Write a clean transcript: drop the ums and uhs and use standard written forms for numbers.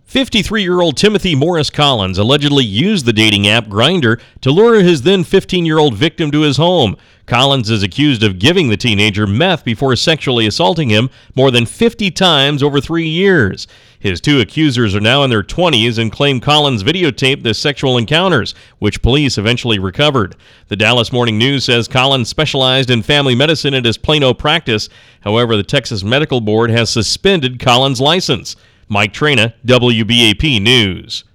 53-year-old Timothy Morris Collins allegedly used the dating app Grindr to lure his then 15-year-old victim to his home. Collins is accused of giving the teenager meth before sexually assaulting him more than 50 times over 3 years. His two accusers are now in their 20s and claim Collins videotaped the sexual encounters, which police eventually recovered. The Dallas Morning News says Collins specialized in family medicine at his Plano practice. However, the Texas Medical Board has suspended Collins' license. Mike Traina, WBAP News.